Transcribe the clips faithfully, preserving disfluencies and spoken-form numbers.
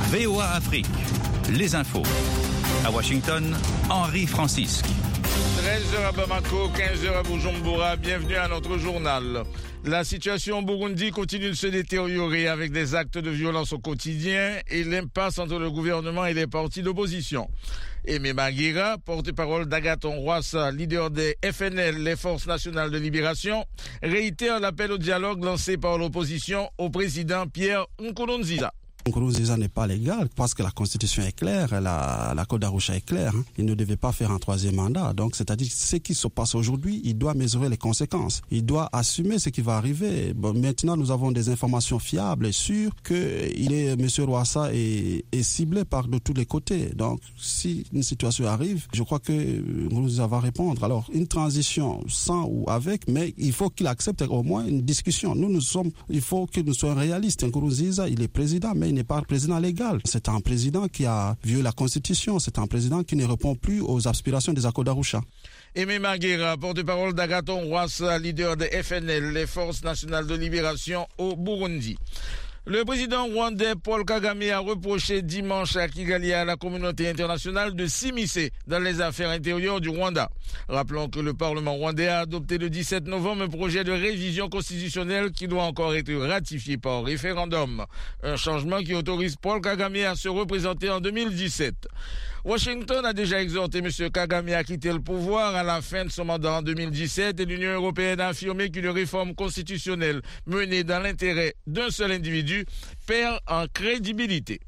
V O A Afrique, les infos. À Washington, Henri Francisque. treize heures à Bamako, quinze heures à Bujumbura. Bienvenue à notre journal. La situation au Burundi continue de se détériorer avec des actes de violence au quotidien et l'impasse entre le gouvernement et les partis d'opposition. Aimé Maguira, porte-parole d'Agathon Rwasa, leader des F N L, les Forces Nationales de Libération, réitère l'appel au dialogue lancé par l'opposition au président Pierre Nkurunziza. Nkurunziza n'est pas légal parce que la Constitution est claire, la, la Code d'Arusha est claire. Hein. Il ne devait pas faire un troisième mandat. Donc, c'est-à-dire ce qui se passe aujourd'hui, il doit mesurer les conséquences. Il doit assumer ce qui va arriver. Bon, maintenant, nous avons des informations fiables et sûres que il est, M. Rwasa est, est ciblé par de tous les côtés. Donc, si une situation arrive, je crois que Nkurunziza va répondre. Alors, une transition sans ou avec, mais il faut qu'il accepte au moins une discussion. Nous, nous sommes, il faut que nous soyons réalistes. Nkurunziza, il est président, mais il n'est pas président légal. C'est un président qui a violé la Constitution. C'est un président qui ne répond plus aux aspirations des accords d'Arusha. Aimé Maguira, porte-parole d'Agathon Rwasa, leader des F N L, les Forces Nationales de Libération au Burundi. Le président rwandais Paul Kagame a reproché dimanche à Kigali à la communauté internationale de s'immiscer dans les affaires intérieures du Rwanda. Rappelons que le Parlement rwandais a adopté le dix-sept novembre un projet de révision constitutionnelle qui doit encore être ratifié par référendum. Un changement qui autorise Paul Kagame à se représenter en deux mille dix-sept. Washington a déjà exhorté M. Kagame à quitter le pouvoir à la fin de son mandat en deux mille dix-sept et l'Union européenne a affirmé qu'une réforme constitutionnelle menée dans l'intérêt d'un seul individu perd en crédibilité.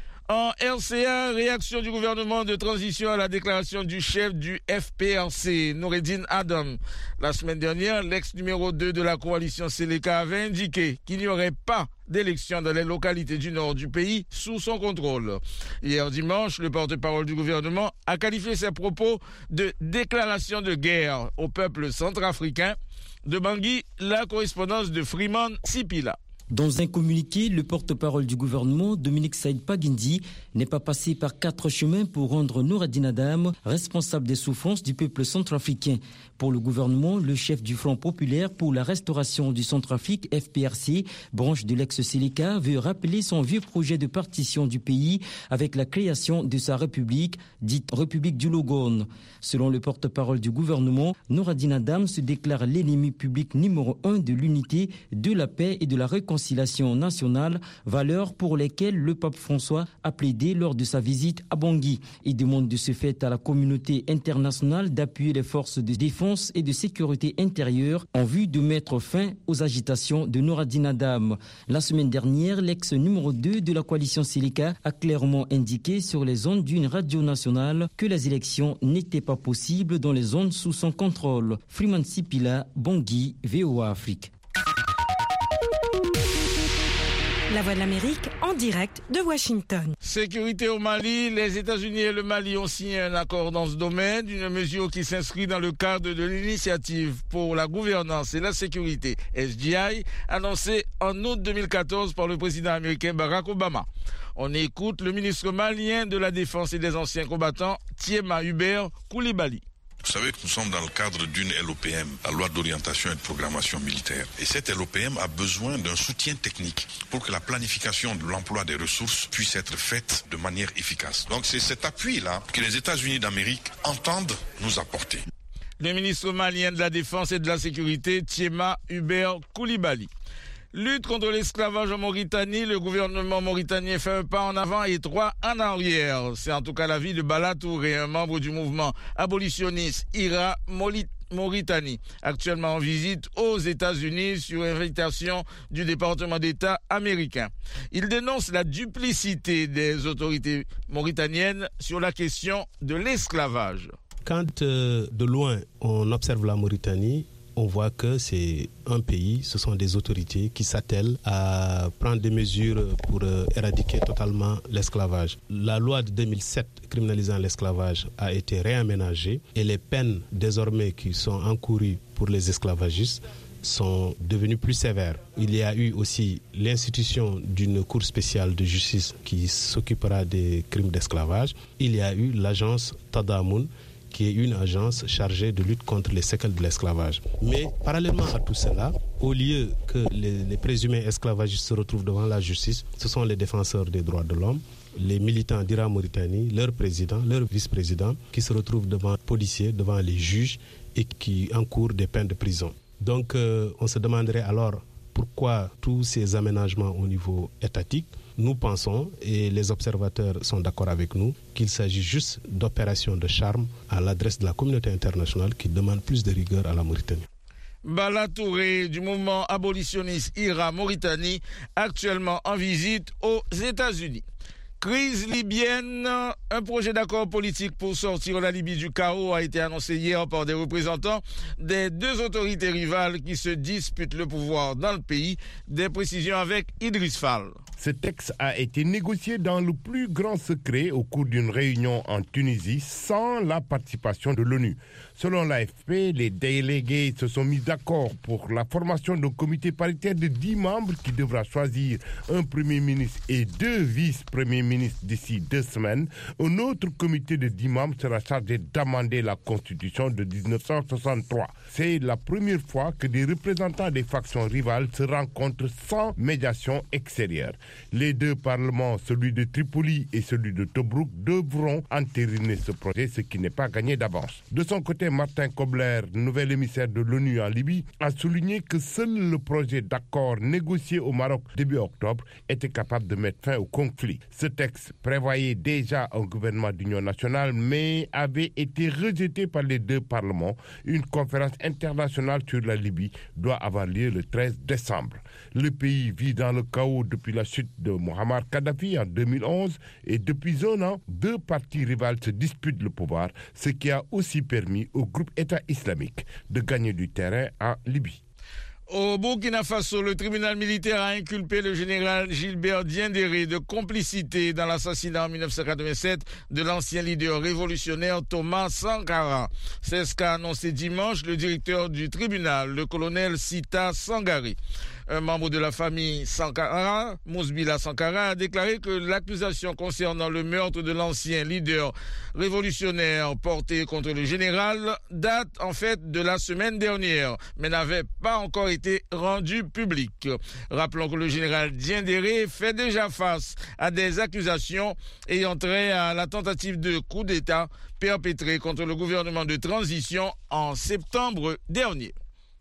En R C A, réaction du gouvernement de transition à la déclaration du chef du F P R C, Noureddine Adam. La semaine dernière, l'ex numéro deux de la coalition Seleka avait indiqué qu'il n'y aurait pas d'élections dans les localités du nord du pays sous son contrôle. Hier dimanche, le porte-parole du gouvernement a qualifié ses propos de déclaration de guerre au peuple centrafricain. De Bangui, la correspondance de Freeman Sipila. Dans un communiqué, le porte-parole du gouvernement, Dominique Saïd Pagindi, n'est pas passé par quatre chemins pour rendre Noureddine Adam responsable des souffrances du peuple centrafricain. Pour le gouvernement, le chef du Front populaire pour la restauration du Centrafrique, F P R C, branche de l'ex-Seleka, veut rappeler son vieux projet de partition du pays avec la création de sa république, dite République du Logone. Selon le porte-parole du gouvernement, Noureddine Adam se déclare l'ennemi public numéro un de l'unité, de la paix et de la réconciliation nationale, valeurs pour lesquelles le pape François a plaidé lors de sa visite à Bangui. Il demande de ce fait à la communauté internationale d'appuyer les forces de défense et de sécurité intérieure en vue de mettre fin aux agitations de Noureddine Adam. La semaine dernière, l'ex numéro deux de la coalition Seleka a clairement indiqué sur les ondes d'une radio nationale que les élections n'étaient pas possibles dans les zones sous son contrôle. Freeman Sipila, Bangui, V O A Afrique. La Voix de l'Amérique en direct de Washington. Sécurité au Mali, les États-Unis et le Mali ont signé un accord dans ce domaine, une mesure qui s'inscrit dans le cadre de l'initiative pour la gouvernance et la sécurité S G I, annoncée en août deux mille quatorze par le président américain Barack Obama. On écoute le ministre malien de la Défense et des anciens combattants, Thiema Hubert Koulibaly. Vous savez que nous sommes dans le cadre d'une L O P M, la loi d'orientation et de programmation militaire. Et cette L O P M a besoin d'un soutien technique pour que la planification de l'emploi des ressources puisse être faite de manière efficace. Donc c'est cet appui-là que les États-Unis d'Amérique entendent nous apporter. Le ministre malien de la Défense et de la Sécurité, Thiema Hubert Koulibaly. Lutte contre l'esclavage en Mauritanie, le gouvernement mauritanien fait un pas en avant et trois en arrière. C'est en tout cas l'avis de Bala Touré, un membre du mouvement abolitionniste I R A Mauritanie, actuellement en visite aux États-Unis sur invitation du département d'État américain. Il dénonce la duplicité des autorités mauritaniennes sur la question de l'esclavage. Quand euh, de loin on observe la Mauritanie, on voit que c'est un pays, ce sont des autorités qui s'attellent à prendre des mesures pour éradiquer totalement l'esclavage. La loi de deux mille sept criminalisant l'esclavage a été réaménagée et les peines désormais qui sont encourues pour les esclavagistes sont devenues plus sévères. Il y a eu aussi l'institution d'une cour spéciale de justice qui s'occupera des crimes d'esclavage. Il y a eu l'agence Tadamoun qui est une agence chargée de lutte contre les séquelles de l'esclavage. Mais parallèlement à tout cela, au lieu que les, les présumés esclavagistes se retrouvent devant la justice, ce sont les défenseurs des droits de l'homme, les militants d'I R A Mauritanie, leur président, leur vice-président, qui se retrouvent devant les policiers, devant les juges et qui encourent des peines de prison. Donc euh, on se demanderait alors pourquoi tous ces aménagements au niveau étatique. Nous pensons, et les observateurs sont d'accord avec nous, qu'il s'agit juste d'opérations de charme à l'adresse de la communauté internationale qui demande plus de rigueur à la Mauritanie. Bala Touré du mouvement abolitionniste I R A Mauritanie, actuellement en visite aux États-Unis. Crise libyenne, un projet d'accord politique pour sortir la Libye du chaos a été annoncé hier par des représentants des deux autorités rivales qui se disputent le pouvoir dans le pays. Des précisions avec Idriss Fall. Ce texte a été négocié dans le plus grand secret au cours d'une réunion en Tunisie sans la participation de l'ONU. Selon l'A F P, les délégués se sont mis d'accord pour la formation d'un comité paritaire de dix membres qui devra choisir un premier ministre et deux vice-premiers ministres d'ici deux semaines. Un autre comité de dix membres sera chargé d'amender la Constitution de dix-neuf cent soixante-trois. C'est la première fois que des représentants des factions rivales se rencontrent sans médiation extérieure. Les deux parlements, celui de Tripoli et celui de Tobrouk, devront entériner ce projet, ce qui n'est pas gagné d'avance. De son côté, Martin Kobler, nouvel émissaire de l'ONU en Libye, a souligné que seul le projet d'accord négocié au Maroc début octobre était capable de mettre fin au conflit. Ce texte prévoyait déjà un gouvernement d'union nationale, mais avait été rejeté par les deux parlements. Une conférence internationale sur la Libye doit avoir lieu le treize décembre. Le pays vit dans le chaos depuis la chute de Mohamed Kadhafi en deux mille onze et depuis un an, deux partis rivales se disputent le pouvoir, ce qui a aussi permis au groupe État islamique de gagner du terrain en Libye. Au Burkina Faso, le tribunal militaire a inculpé le général Gilbert Diendéré de complicité dans l'assassinat en dix-neuf cent quatre-vingt-sept de l'ancien leader révolutionnaire Thomas Sankara. C'est ce qu'a annoncé dimanche le directeur du tribunal, le colonel Sita Sangari. Un membre de la famille Sankara, Mousbila Sankara, a déclaré que l'accusation concernant le meurtre de l'ancien leader révolutionnaire porté contre le général date en fait de la semaine dernière, mais n'avait pas encore été rendue publique. Rappelons que le général Diendéré fait déjà face à des accusations ayant trait à la tentative de coup d'État perpétrée contre le gouvernement de transition en septembre dernier.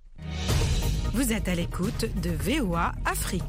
Vous êtes à l'écoute de V O A Afrique.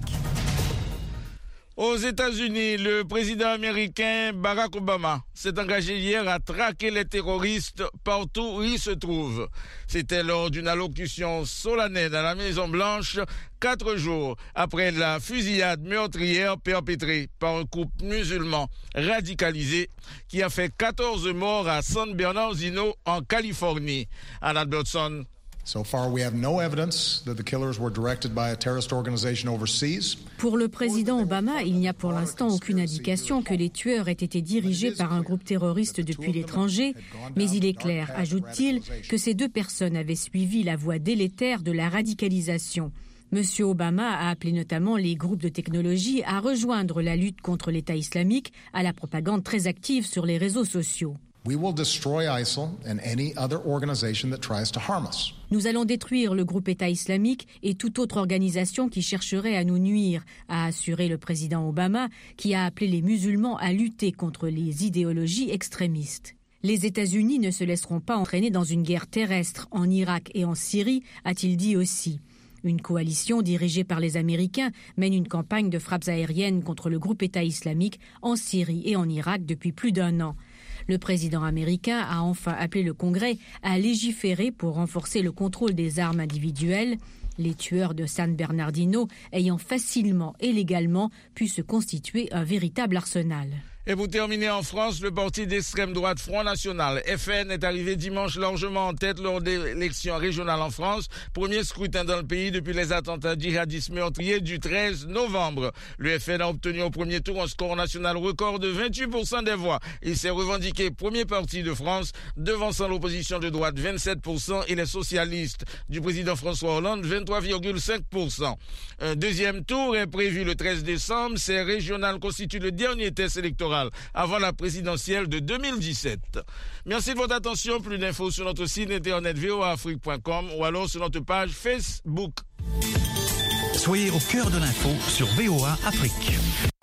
Aux États-Unis, le président américain Barack Obama s'est engagé hier à traquer les terroristes partout où ils se trouvent. C'était lors d'une allocution solennelle à la Maison-Blanche, quatre jours après la fusillade meurtrière perpétrée par un couple musulman radicalisé qui a fait quatorze morts à San Bernardino en Californie. Anna Dodson. So far, we have no evidence that the killers were directed by a terrorist organization overseas. Pour le président Obama, il n'y a pour l'instant aucune indication que les tueurs aient été dirigés par un groupe terroriste depuis l'étranger, mais il est clair, ajoute-t-il, que ces deux personnes avaient suivi la voie délétère de la radicalisation. Monsieur Obama a appelé notamment les groupes de technologie à rejoindre la lutte contre l'État islamique à la propagande très active sur les réseaux sociaux. We will destroy I S I L and any other organization that tries to harm us. Nous allons détruire le groupe État islamique et toute autre organisation qui chercherait à nous nuire, a assuré le président Obama, qui a appelé les musulmans à lutter contre les idéologies extrémistes. Les États-Unis ne se laisseront pas entraîner dans une guerre terrestre en Irak et en Syrie, a-t-il dit aussi. Une coalition dirigée par les Américains mène une campagne de frappes aériennes contre le groupe État islamique en Syrie et en Irak depuis plus d'un an. Le président américain a enfin appelé le Congrès à légiférer pour renforcer le contrôle des armes individuelles, les tueurs de San Bernardino ayant facilement et légalement pu se constituer un véritable arsenal. Et pour terminer en France, le parti d'extrême droite Front National, F N, est arrivé dimanche largement en tête lors des élections régionales en France. Premier scrutin dans le pays depuis les attentats djihadistes meurtriers du treize novembre. Le F N a obtenu au premier tour un score national record de vingt-huit pour cent des voix. Il s'est revendiqué premier parti de France, devançant l'opposition de droite vingt-sept pour cent et les socialistes du président François Hollande vingt-trois virgule cinq pour cent. Un deuxième tour est prévu le treize décembre. Ces régionales constituent le dernier test électoral électorale avant la présidentielle de deux mille dix-sept. Merci de votre attention. Plus d'infos sur notre site internet v o a afrique point com ou alors sur notre page Facebook. Soyez au cœur de l'info sur V O A Afrique.